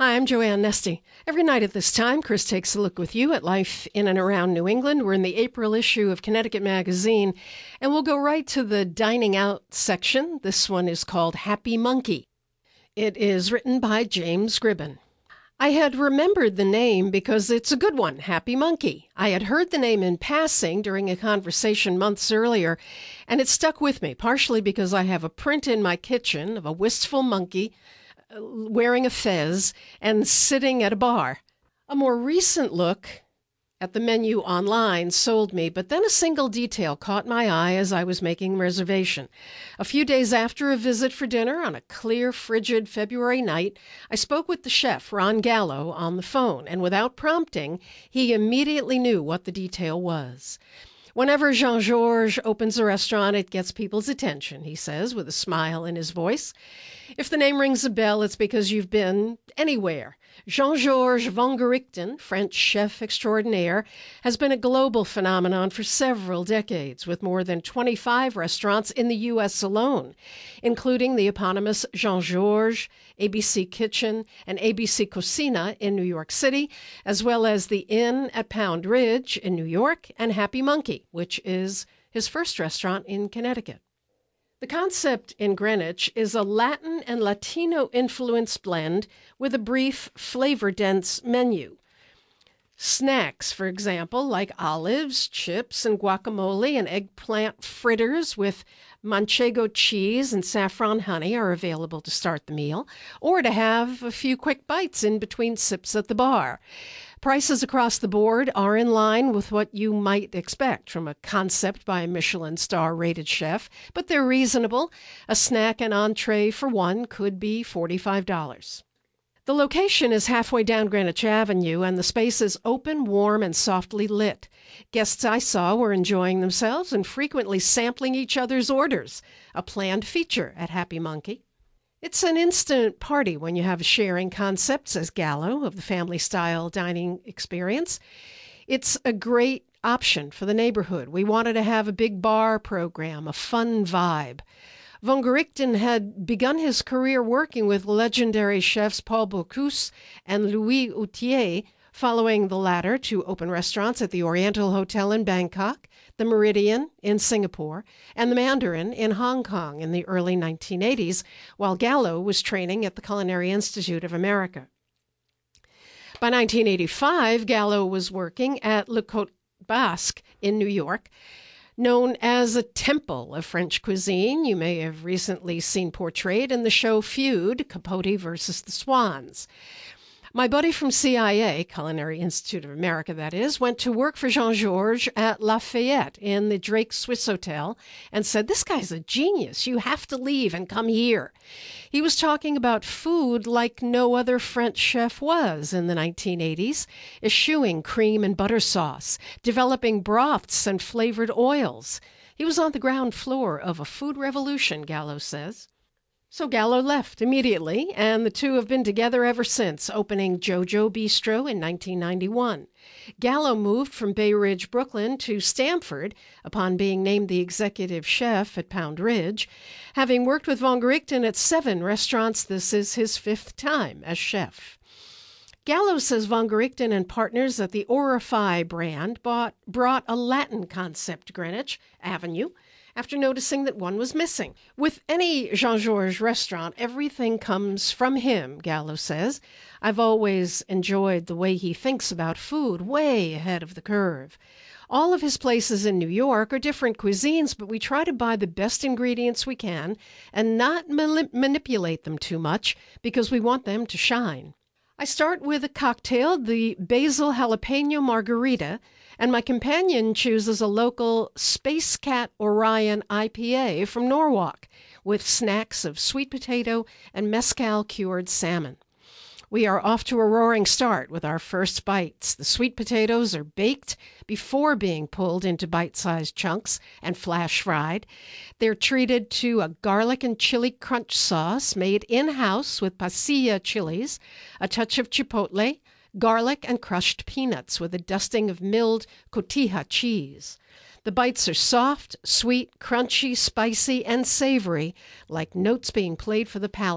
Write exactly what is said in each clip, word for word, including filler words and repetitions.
Hi, I'm Joanne Nesty. Every night at this time, Chris takes a look with you at life in and around New England. We're in the April issue of Connecticut Magazine, and we'll go right to the dining out section. This one is called Happy Monkey. It is written by James Gribben. I had remembered the name because it's a good one, Happy Monkey. I had heard the name in passing during a conversation months earlier, and it stuck with me, partially because I have a print in my kitchen of a wistful monkey wearing a fez and sitting at a bar. A more recent look at the menu online sold me, but then a single detail caught my eye as I was making reservation. A few days after a visit for dinner on a clear, frigid February night, I spoke with the chef, Ron Gallo, on the phone, and without prompting, he immediately knew what the detail was. Whenever Jean-Georges opens a restaurant, it gets people's attention, he says, with a smile in his voice. If the name rings a bell, it's because you've been anywhere. Jean-Georges Vongerichten, French chef extraordinaire, has been a global phenomenon for several decades, with more than twenty-five restaurants in the U S alone, including the eponymous Jean-Georges, A B C Kitchen, and A B C Cocina in New York City, as well as the Inn at Pound Ridge in New York and Happy Monkey, which is his first restaurant in Connecticut. The concept in Greenwich is a Latin and Latino-influenced blend with a brief, flavor-dense menu. Snacks, for example, like olives, chips, and guacamole and eggplant fritters with manchego cheese and saffron honey are available to start the meal, or to have a few quick bites in between sips at the bar. Prices across the board are in line with what you might expect from a concept by a Michelin star-rated chef, but they're reasonable. A snack and entree for one could be forty-five dollars. The location is halfway down Greenwich Avenue, and the space is open, warm, and softly lit. Guests I saw were enjoying themselves and frequently sampling each other's orders, a planned feature at Happy Monkey. It's an instant party when you have a sharing concept, says Gallo of the family-style dining experience. It's a great option for the neighborhood. We wanted to have a big bar program, a fun vibe. Vongerichten had begun his career working with legendary chefs Paul Bocuse and Louis Outier, following the latter to open restaurants at the Oriental Hotel in Bangkok, the Meridian in Singapore, and the Mandarin in Hong Kong in the early nineteen eighties, while Gallo was training at the Culinary Institute of America. By nineteen eighty-five, Gallo was working at Le Côte Basque in New York, known as a temple of French cuisine. You may have recently seen portrayed in the show Feud, Capote versus the Swans. My buddy from C I A, Culinary Institute of America that is, went to work for Jean-Georges at Lafayette in the Drake Swiss Hotel and said, "This guy's a genius. You have to leave and come here." He was talking about food like no other French chef was in the nineteen eighties, eschewing cream and butter sauce, developing broths and flavored oils. He was on the ground floor of a food revolution, Gallo says. So Gallo left immediately, and the two have been together ever since, opening JoJo Bistro in nineteen ninety-one. Gallo moved from Bay Ridge, Brooklyn to Stamford upon being named the executive chef at Pound Ridge. Having worked with Vongerichten at seven restaurants, this is his fifth time as chef. Gallo says Vongerichten and partners at the Orify brand bought, brought a Latin concept to Greenwich Avenue, after noticing that one was missing. With any Jean-Georges restaurant, everything comes from him, Gallo says. I've always enjoyed the way he thinks about food, way ahead of the curve. All of his places in New York are different cuisines, but we try to buy the best ingredients we can and not ma- manipulate them too much because we want them to shine. I start with a cocktail, the Basil Jalapeno Margarita, and my companion chooses a local Space Cat Orion I P A from Norwalk with snacks of sweet potato and mezcal-cured salmon. We are off to a roaring start with our first bites. The sweet potatoes are baked before being pulled into bite-sized chunks and flash fried. They're treated to a garlic and chili crunch sauce made in-house with pasilla chilies, a touch of chipotle, garlic, and crushed peanuts with a dusting of milled cotija cheese. The bites are soft, sweet, crunchy, spicy, and savory, like notes being played for the palate.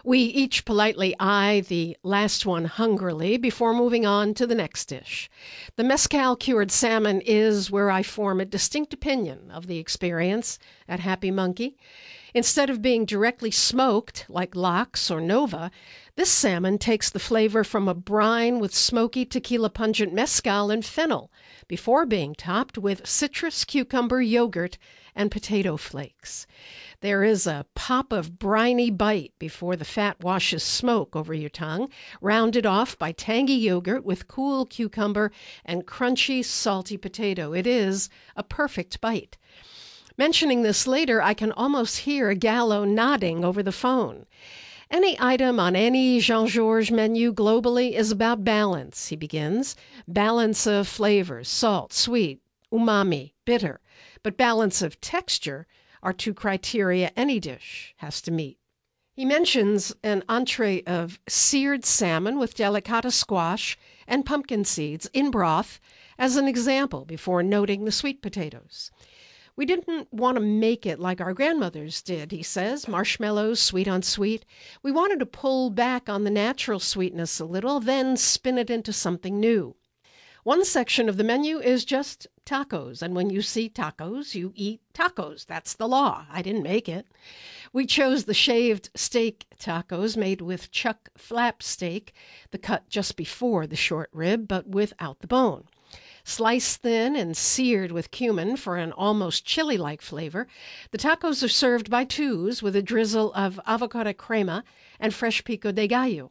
We each politely eye the last one hungrily before moving on to the next dish. The mezcal-cured salmon is where I form a distinct opinion of the experience at Happy Monkey. Instead of being directly smoked like lox or nova, this salmon takes the flavor from a brine with smoky tequila-pungent mezcal and fennel before being topped with citrus, cucumber, yogurt, and potato flakes. There is a pop of briny bite before the fat washes smoke over your tongue, rounded off by tangy yogurt with cool cucumber and crunchy, salty potato. It is a perfect bite. Mentioning this later, I can almost hear Gallo nodding over the phone. Any item on any Jean-Georges menu globally is about balance, he begins. Balance of flavors, salt, sweet, umami, bitter. But balance of texture are two criteria any dish has to meet. He mentions an entree of seared salmon with delicata squash and pumpkin seeds in broth as an example before noting the sweet potatoes. We didn't want to make it like our grandmothers did, he says, marshmallows, sweet on sweet. We wanted to pull back on the natural sweetness a little, then spin it into something new. One section of the menu is just tacos, and when you see tacos, you eat tacos. That's the law. I didn't make it. We chose the shaved steak tacos made with chuck flap steak, the cut just before the short rib, but without the bone. Sliced thin and seared with cumin for an almost chili-like flavor, the tacos are served by twos with a drizzle of avocado crema and fresh pico de gallo.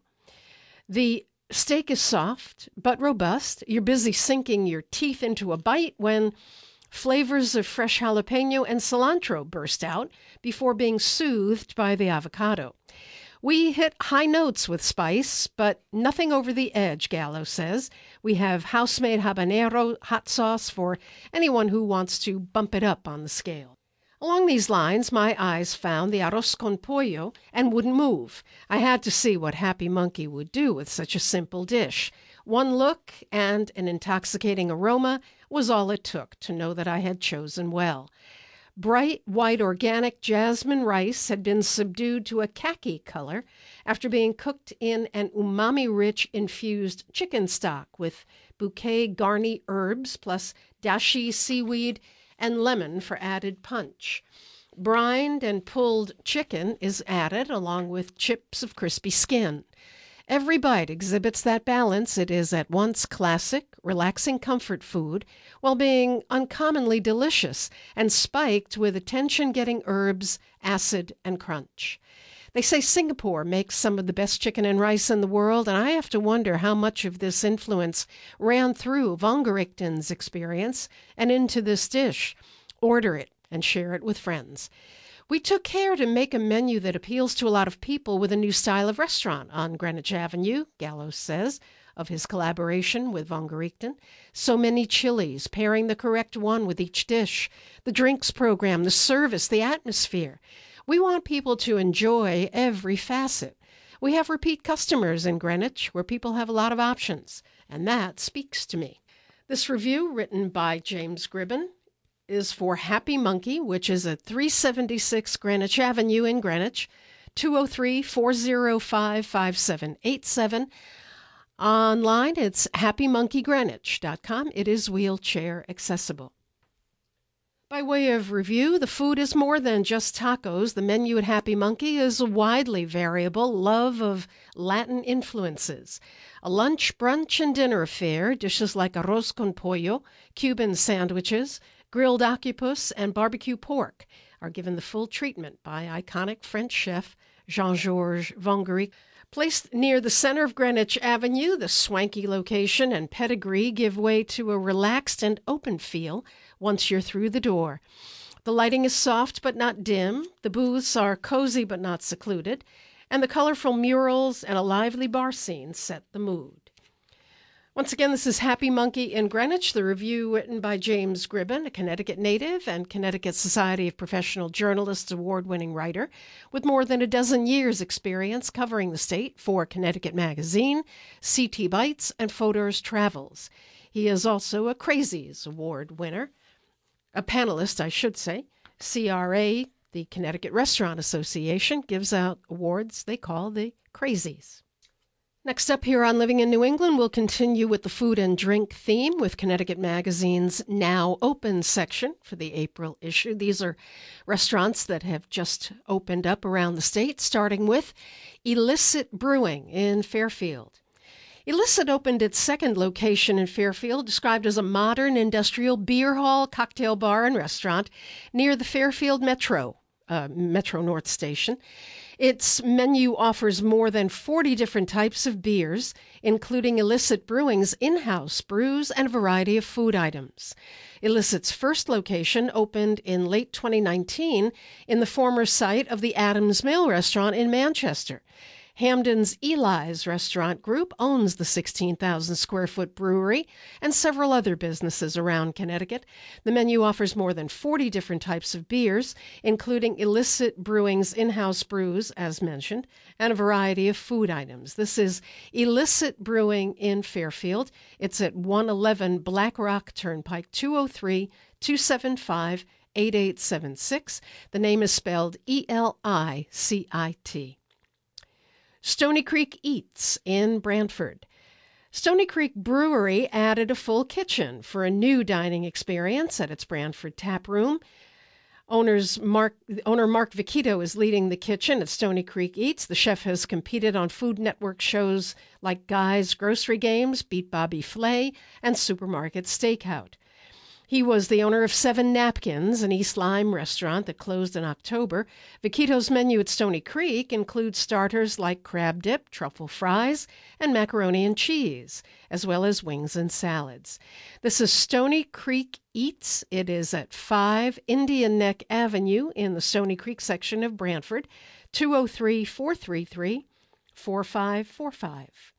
The steak is soft but robust. You're busy sinking your teeth into a bite when flavors of fresh jalapeno and cilantro burst out before being soothed by the avocado. We hit high notes with spice, but nothing over the edge, Gallo says. We have house-made habanero hot sauce for anyone who wants to bump it up on the scale. Along these lines, my eyes found the arroz con pollo and wouldn't move. I had to see what Happy Monkey would do with such a simple dish. One look and an intoxicating aroma was all it took to know that I had chosen well. Bright white organic jasmine rice had been subdued to a khaki color after being cooked in an umami-rich infused chicken stock with bouquet garni herbs plus dashi seaweed and lemon for added punch. Brined and pulled chicken is added along with chips of crispy skin. Every bite exhibits that balance. It is at once classic, relaxing comfort food, while being uncommonly delicious and spiked with attention-getting herbs, acid, and crunch. They say Singapore makes some of the best chicken and rice in the world, and I have to wonder how much of this influence ran through Vongerichten's experience and into this dish. Order it and share it with friends. We took care to make a menu that appeals to a lot of people with a new style of restaurant on Greenwich Avenue, Gallo says, of his collaboration with Vongerichten. So many chilies, pairing the correct one with each dish, the drinks program, the service, the atmosphere. We want people to enjoy every facet. We have repeat customers in Greenwich where people have a lot of options, and that speaks to me. This review, written by James Gribben, is for Happy Monkey, which is at three seventy-six Greenwich Avenue in Greenwich, two oh three, four oh five, five seven eight seven. Online, it's happy monkey greenwich dot com. It is wheelchair accessible. By way of review, the food is more than just tacos. The menu at Happy Monkey is a widely variable love of Latin influences. A lunch, brunch, and dinner affair, dishes like arroz con pollo, Cuban sandwiches, grilled octopus, and barbecue pork are given the full treatment by iconic French chef Jean-Georges Vongerichten. Placed near the center of Greenwich Avenue, the swanky location and pedigree give way to a relaxed and open feel once you're through the door. The lighting is soft but not dim, the booths are cozy but not secluded, and the colorful murals and a lively bar scene set the mood. Once again, this is Happy Monkey in Greenwich, the review written by James Gribben, a Connecticut native and Connecticut Society of Professional Journalists award-winning writer with more than a dozen years' experience covering the state for Connecticut Magazine, C T Bites, and Fodor's Travels. He is also a Crazies Award winner, a panelist, I should say, C R A, The Connecticut Restaurant Association gives out awards they call the Crazies. Next up here on Living in New England, we'll continue with the food and drink theme with Connecticut Magazine's Now Open section for the April issue. These are restaurants that have just opened up around the state, starting with Illicit Brewing in Fairfield. Illicit opened its second location in Fairfield, described as a modern industrial beer hall, cocktail bar, and restaurant near the Fairfield Metro, uh, Metro North Station. Its menu offers more than forty different types of beers, including Illicit Brewing's in-house brews and a variety of food items. Illicit's first location opened in late twenty nineteen in the former site of the Adams Mill restaurant in Manchester. Hamden's Eli's Restaurant Group owns the sixteen thousand square foot brewery and several other businesses around Connecticut. The menu offers more than forty different types of beers, including Illicit Brewing's in-house brews, as mentioned, and a variety of food items. This is Illicit Brewing in Fairfield. It's at one eleven Black Rock Turnpike, two oh three, two seven five, eight eight seven six. The name is spelled E L I C I T. Stony Creek Eats in Brantford. Stony Creek Brewery added a full kitchen for a new dining experience at its Brantford tap room. Owners Mark, owner Mark Vicchito is leading the kitchen at Stony Creek Eats. The chef has competed on Food Network shows like Guy's Grocery Games, Beat Bobby Flay, and Supermarket Stakeout. He was the owner of Seven Napkins, an East Lyme restaurant that closed in October. Vicchito's menu at Stony Creek includes starters like crab dip, truffle fries, and macaroni and cheese, as well as wings and salads. This is Stony Creek Eats. It is at five Indian Neck Avenue in the Stony Creek section of Brantford, two oh three, four three three, four five four five.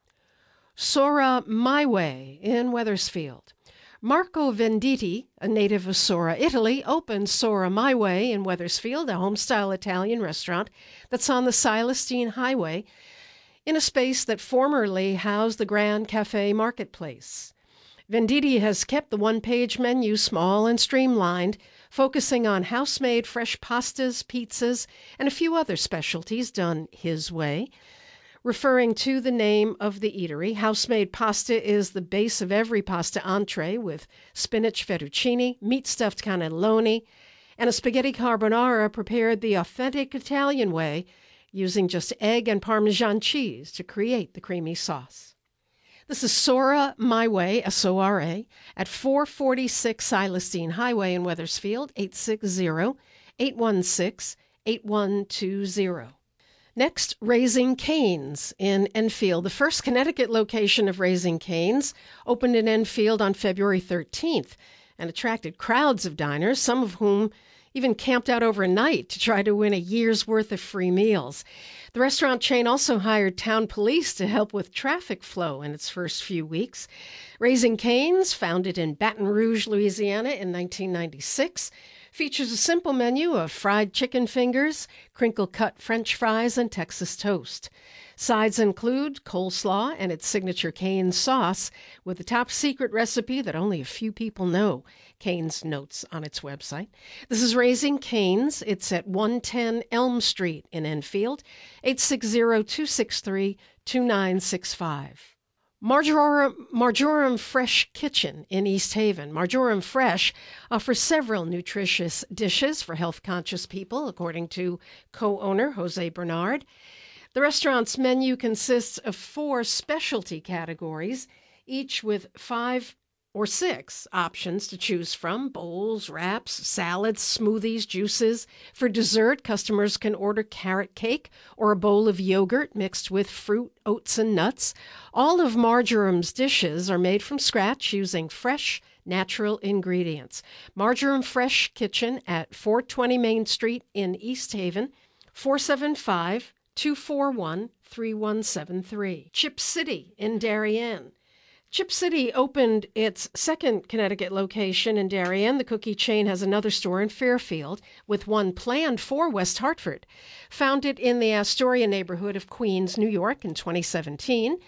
Sora My Way in Wethersfield. Marco Venditti, a native of Sora, Italy, opened Sora My Way in Wethersfield, a homestyle Italian restaurant that's on the Silestine Highway in a space that formerly housed the Grand Cafe Marketplace. Venditti has kept the one-page menu small and streamlined, focusing on house-made fresh pastas, pizzas, and a few other specialties done his way. Referring to the name of the eatery, house-made pasta is the base of every pasta entree with spinach fettuccine, meat-stuffed cannelloni, and a spaghetti carbonara prepared the authentic Italian way using just egg and Parmesan cheese to create the creamy sauce. This is Sora My Way, S O R A, at four forty-six Silestine Highway in Wethersfield, eight six zero, eight one six, eight one two zero. Next, Raising Cane's in Enfield. The first Connecticut location of Raising Cane's opened in Enfield on February thirteenth and attracted crowds of diners, some of whom even camped out overnight to try to win a year's worth of free meals. The restaurant chain also hired town police to help with traffic flow in its first few weeks. Raising Cane's, founded in Baton Rouge, Louisiana in nineteen ninety-six, features a simple menu of fried chicken fingers, crinkle-cut French fries, and Texas toast. Sides include coleslaw and its signature Cane's sauce, with a top-secret recipe that only a few people know, Cane's notes on its website. This is Raising Cane's. It's at one ten Elm Street in Enfield, eight six zero, two six three, two nine six five. Marjoram, Marjoram Fresh Kitchen in East Haven. Marjoram Fresh offers several nutritious dishes for health-conscious people, according to co-owner Jose Bernard. The restaurant's menu consists of four specialty categories, each with five or six options to choose from: bowls, wraps, salads, smoothies, juices. For dessert, customers can order carrot cake or a bowl of yogurt mixed with fruit, oats, and nuts. All of Marjoram's dishes are made from scratch using fresh, natural ingredients. Marjoram Fresh Kitchen at four twenty Main Street in East Haven, four seven five, two four one, three one seven three. Chip City in Darien. Chip City opened its second Connecticut location in Darien. The cookie chain has another store in Fairfield, with one planned for West Hartford. Founded in the Astoria neighborhood of Queens, New York in twenty seventeen,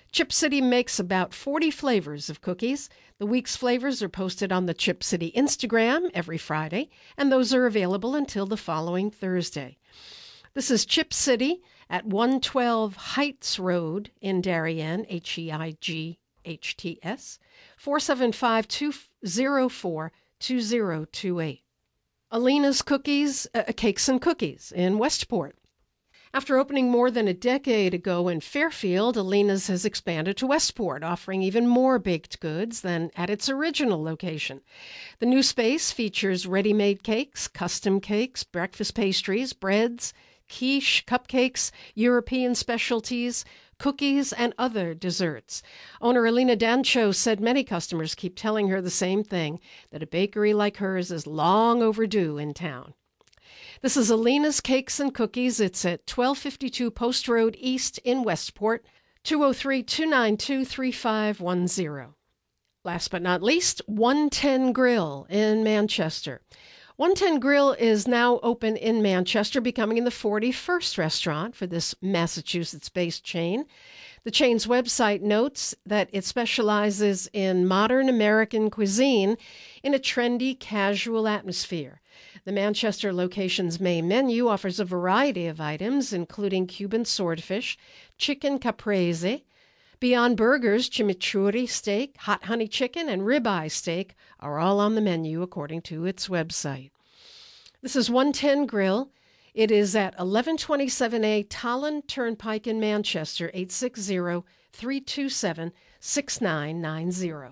Chip City makes about forty flavors of cookies. The week's flavors are posted on the Chip City Instagram every Friday, and those are available until the following Thursday. This is Chip City at one twelve Heights Road in Darien, H E I G H T S, four seven five, two zero four, two zero two eight. Alina's Cookies, uh, Cakes and Cookies in Westport. After opening more than a decade ago in Fairfield, Alina's has expanded to Westport, offering even more baked goods than at its original location. The new space features ready-made cakes, custom cakes, breakfast pastries, breads, quiche, cupcakes, European specialties, cookies, and other desserts. Owner Alina Dancho said many customers keep telling her the same thing, that a bakery like hers is long overdue in town. This is Alina's Cakes and Cookies. It's at twelve fifty-two Post Road East in Westport, two oh three, two nine two, three five one zero. Last but not least, one ten Grill in Manchester. one ten Grill is now open in Manchester, becoming the forty-first restaurant for this Massachusetts-based chain. The chain's website notes that it specializes in modern American cuisine in a trendy, casual atmosphere. The Manchester location's main menu offers a variety of items, including Cuban swordfish, chicken caprese. Beyond burgers, chimichurri steak, hot honey chicken, and ribeye steak are all on the menu, according to its website. This is one ten Grill. It is at eleven twenty-seven A Tolland Turnpike in Manchester, eight six zero, three two seven, six nine nine zero.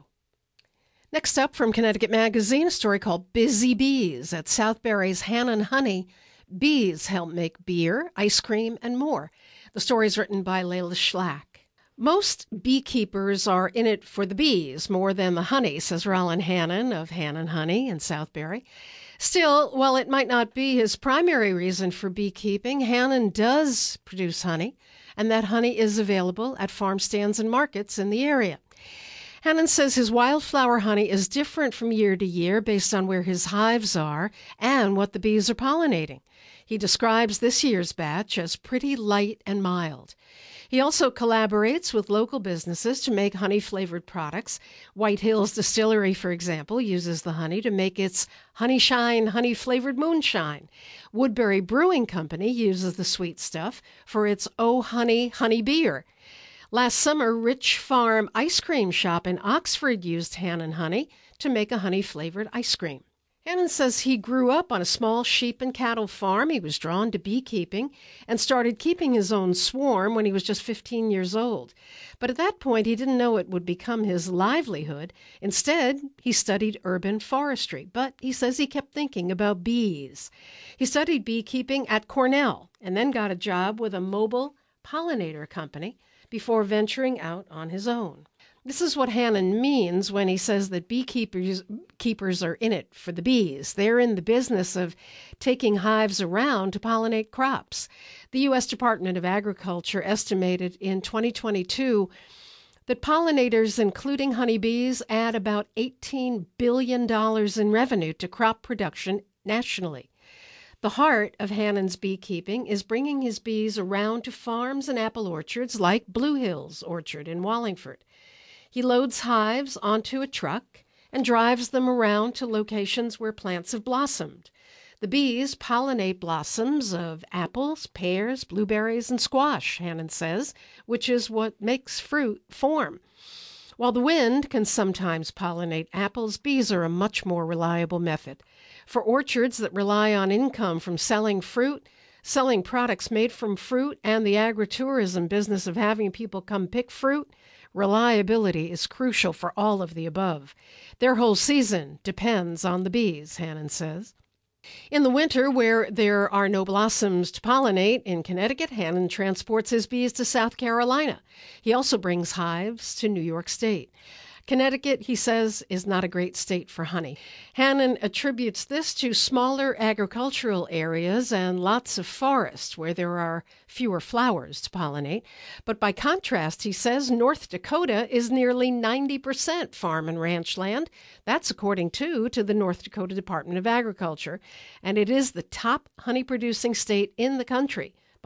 Next up from Connecticut Magazine, a story called Busy Bees. At Southbury's Hannon Honey, bees help make beer, ice cream, and more. The story is written by Layla Schlack. Most beekeepers are in it for the bees more than the honey, says Roland Hannon of Hannon Honey in Southbury. Still, while it might not be his primary reason for beekeeping, Hannon does produce honey, and that honey is available at farm stands and markets in the area. Hannon says his wildflower honey is different from year to year based on where his hives are and what the bees are pollinating. He describes this year's batch as pretty light and mild. He also collaborates with local businesses to make honey-flavored products. White Hills Distillery, for example, uses the honey to make its Honey Shine honey-flavored moonshine. Woodbury Brewing Company uses the sweet stuff for its Oh Honey honey beer. Last summer, Rich Farm Ice Cream Shop in Oxford used Hannon honey to make a honey-flavored ice cream. Hannon says he grew up on a small sheep and cattle farm. He was drawn to beekeeping and started keeping his own swarm when he was just fifteen years old. But at that point, he didn't know it would become his livelihood. Instead, he studied urban forestry, but he says he kept thinking about bees. He studied beekeeping at Cornell and then got a job with a mobile pollinator company before venturing out on his own. This is what Hannon means when he says that beekeepers keepers are in it for the bees. They're in the business of taking hives around to pollinate crops. The U S Department of Agriculture estimated in twenty twenty-two that pollinators, including honeybees, add about eighteen billion dollars in revenue to crop production nationally. The heart of Hannon's beekeeping is bringing his bees around to farms and apple orchards like Blue Hills Orchard in Wallingford. He loads hives onto a truck and drives them around to locations where plants have blossomed. The bees pollinate blossoms of apples, pears, blueberries, and squash, Hannon says, which is what makes fruit form. While the wind can sometimes pollinate apples, bees are a much more reliable method. For orchards that rely on income from selling fruit, selling products made from fruit, and the agritourism business of having people come pick fruit, reliability is crucial for all of the above. Their whole season depends on the bees, Hannon says. In the winter, where there are no blossoms to pollinate in Connecticut, Hannon transports his bees to South Carolina. He also brings hives to New York State. Connecticut, he says, is not a great state for honey. Hannon attributes this to smaller agricultural areas and lots of forest where there are fewer flowers to pollinate. But by contrast, he says, North Dakota is nearly ninety percent farm and ranch land. That's according to, to the North Dakota Department of Agriculture. And it is the top honey-producing state in the country,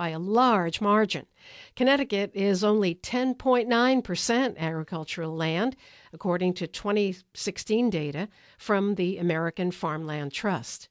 by a large margin. Connecticut is only ten point nine percent agricultural land, according to twenty sixteen data from the American Farmland Trust.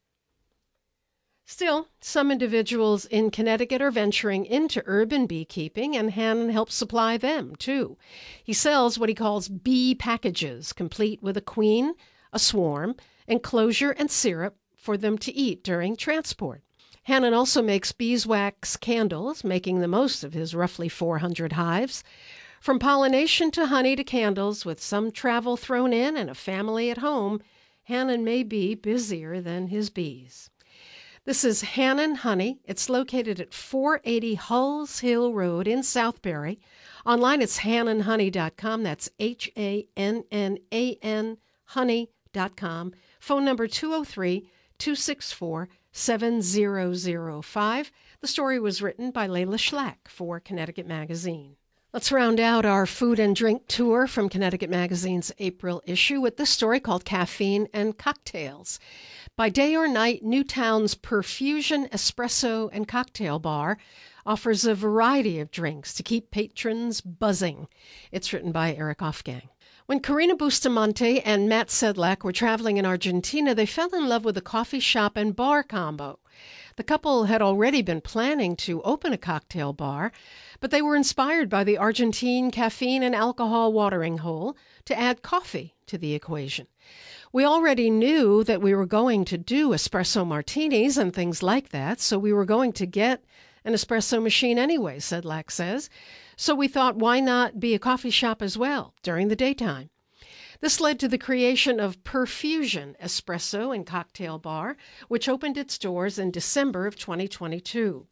Still, some individuals in Connecticut are venturing into urban beekeeping, and Hannon helps supply them, too. He sells what he calls bee packages, complete with a queen, a swarm, enclosure, and syrup for them to eat during transport. Hannon also makes beeswax candles, making the most of his roughly four hundred hives. From pollination to honey to candles, with some travel thrown in and a family at home, Hannon may be busier than his bees. This is Hannon Honey. It's located at four eighty Hulls Hill Road in Southbury. Online, it's hannon honey dot com. That's H A N N A N honey dot com. Phone number two oh three, two six four, seven zero zero five. The story was written by Layla Schlack for Connecticut Magazine. Let's round out our food and drink tour from Connecticut Magazine's April issue with this story called Caffeine and Cocktails. By day or night, Newtown's Perfusion Espresso and Cocktail Bar offers a variety of drinks to keep patrons buzzing. It's written by Eric Ofgang. When Karina Bustamante and Matt Sedlak were traveling in Argentina, they fell in love with a coffee shop and bar combo. The couple had already been planning to open a cocktail bar, but they were inspired by the Argentine caffeine and alcohol watering hole to add coffee to the equation. We already knew that we were going to do espresso martinis and things like that, so we were going to get an espresso machine anyway, Sedlak says. So we thought, why not be a coffee shop as well during the daytime? This led to the creation of Perfusion Espresso and Cocktail Bar, which opened its doors in December of twenty twenty-two.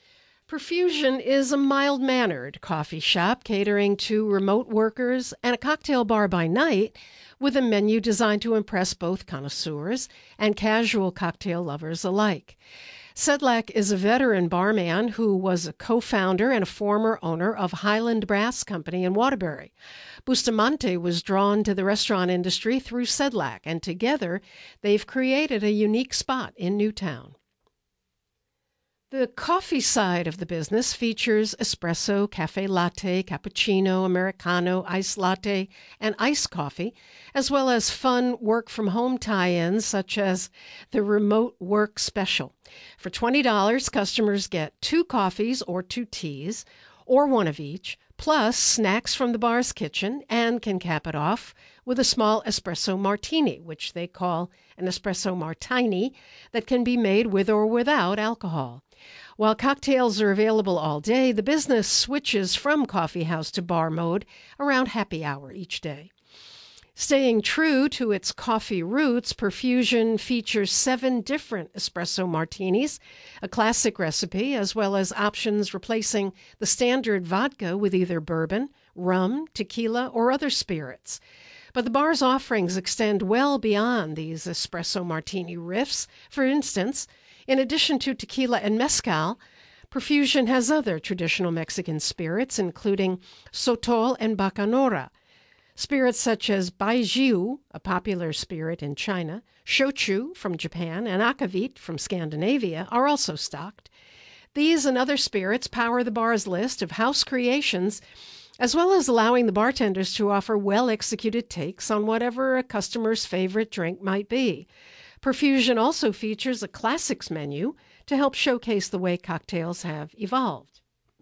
Perfusion is a mild-mannered coffee shop catering to remote workers and a cocktail bar by night with a menu designed to impress both connoisseurs and casual cocktail lovers alike. Sedlak is a veteran barman who was a co-founder and a former owner of Highland Brass Company in Waterbury. Bustamante was drawn to the restaurant industry through Sedlak, and together they've created a unique spot in Newtown. The coffee side of the business features espresso, cafe latte, cappuccino, americano, iced latte, and iced coffee, as well as fun work-from-home tie-ins such as the Remote Work Special. For twenty dollars, customers get two coffees or two teas, or one of each, plus snacks from the bar's kitchen, and can cap it off with a small espresso martini, which they call an espresso martini, that can be made with or without alcohol. While cocktails are available all day, the business switches from coffee house to bar mode around happy hour each day. Staying true to its coffee roots, Perfusion features seven different espresso martinis, a classic recipe, as well as options replacing the standard vodka with either bourbon, rum, tequila, or other spirits. But the bar's offerings extend well beyond these espresso martini riffs. For instance, in addition to tequila and mezcal, Perfusion has other traditional Mexican spirits, including sotol and bacanora. Spirits such as baijiu, a popular spirit in China, shochu from Japan, and akavit from Scandinavia are also stocked. These and other spirits power the bar's list of house creations, as well as allowing the bartenders to offer well-executed takes on whatever a customer's favorite drink might be. Perfusion also features a classics menu to help showcase the way cocktails have evolved.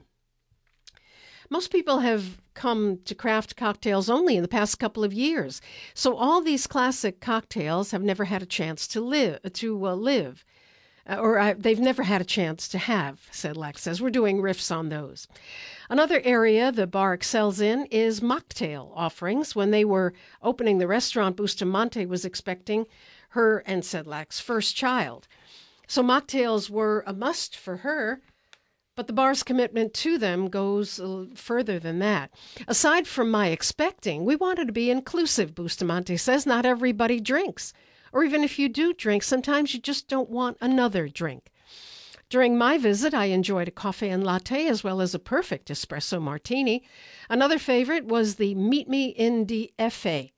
Most people have come to craft cocktails only in the past couple of years, so all these classic cocktails have never had a chance to live, to uh, live. Uh, or uh, they've never had a chance to have, Sedlak says. We're doing riffs on those. Another area the bar excels in is mocktail offerings. When they were opening the restaurant, Bustamante was expecting her and Sedlak's first child. So mocktails were a must for her, but the bar's commitment to them goes further than that. Aside from my expecting, we wanted to be inclusive, Bustamante says. Not everybody drinks. Or even if you do drink, sometimes you just don't want another drink. During my visit, I enjoyed a coffee and latte as well as a perfect espresso martini. Another favorite was the Meet Me in the F A.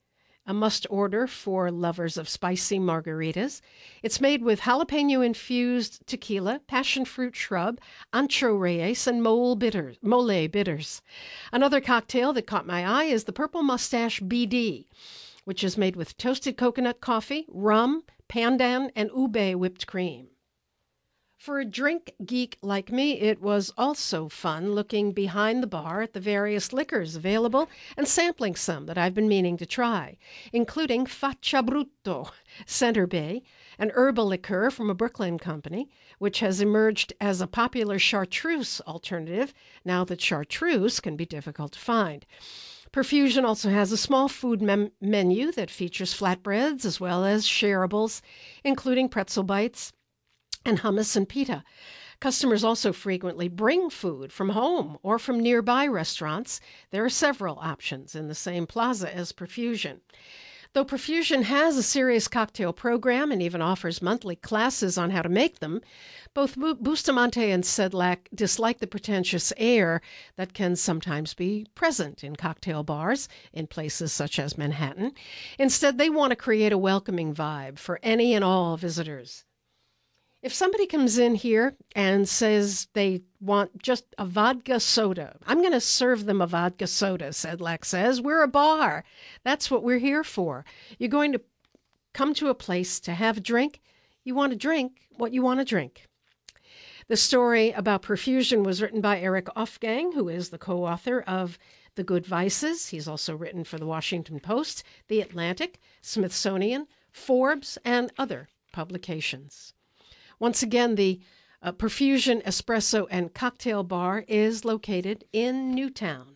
a must order for lovers of spicy margaritas. It's made with jalapeno-infused tequila, passion fruit shrub, ancho reyes, and mole bitters, mole bitters. Another cocktail that caught my eye is the Purple Mustache B D, which is made with toasted coconut coffee, rum, pandan, and ube whipped cream. For a drink geek like me, it was also fun looking behind the bar at the various liquors available and sampling some that I've been meaning to try, including Faccia Brutto, Center Bay, an herbal liqueur from a Brooklyn company, which has emerged as a popular chartreuse alternative now that chartreuse can be difficult to find. Perfusion also has a small food mem- menu that features flatbreads as well as shareables, including pretzel bites and hummus and pita. Customers also frequently bring food from home or from nearby restaurants. There are several options in the same plaza as Perfusion. Though Perfusion has a serious cocktail program and even offers monthly classes on how to make them, both Bustamante and Sedlak dislike the pretentious air that can sometimes be present in cocktail bars in places such as Manhattan. Instead, they want to create a welcoming vibe for any and all visitors. If somebody comes in here and says they want just a vodka soda, I'm going to serve them a vodka soda, Sedlak says. We're a bar. That's what we're here for. You're going to come to a place to have a drink. You want to drink what you want to drink. The story about Perfusion was written by Eric Ofgang, who is the co-author of The Good Vices. He's also written for The Washington Post, The Atlantic, Smithsonian, Forbes, and other publications. Once again, the uh, Perfusion Espresso and Cocktail Bar is located in Newtown.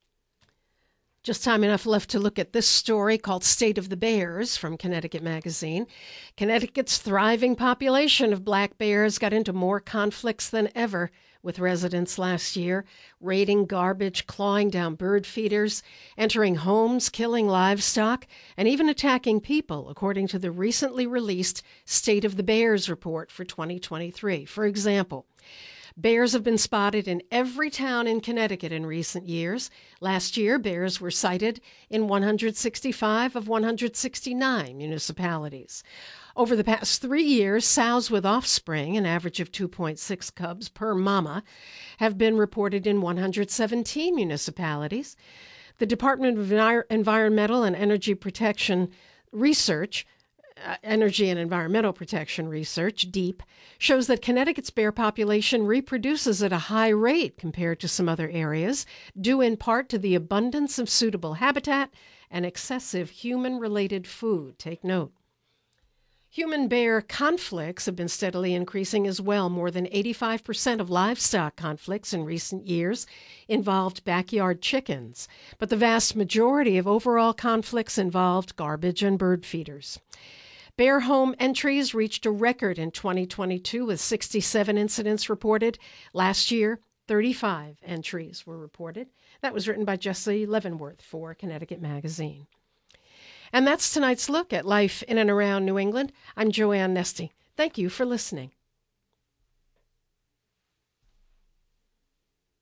Just time enough left to look at this story called State of the Bears from Connecticut Magazine. Connecticut's thriving population of black bears got into more conflicts than ever with residents last year, raiding garbage, clawing down bird feeders, entering homes, killing livestock, and even attacking people, according to the recently released State of the Bears report for twenty twenty-three. For example, bears have been spotted in every town in Connecticut in recent years. Last year, bears were sighted in one hundred sixty-five of one hundred sixty-nine municipalities. Over the past three years, sows with offspring, an average of two point six cubs per mama, have been reported in one hundred seventeen municipalities. The Department of Envir- Environmental and Energy Protection Research Uh, Energy and Environmental Protection Research, DEEP, shows that Connecticut's bear population reproduces at a high rate compared to some other areas, due in part to the abundance of suitable habitat and excessive human-related food. Take note. Human-bear conflicts have been steadily increasing as well. More than eighty-five percent of livestock conflicts in recent years involved backyard chickens, but the vast majority of overall conflicts involved garbage and bird feeders. Bear home entries reached a record in twenty twenty-two with sixty-seven incidents reported. Last year, thirty-five entries were reported. That was written by Jesse Leavenworth for Connecticut Magazine. And that's tonight's look at life in and around New England. I'm Joanne Nesty. Thank you for listening.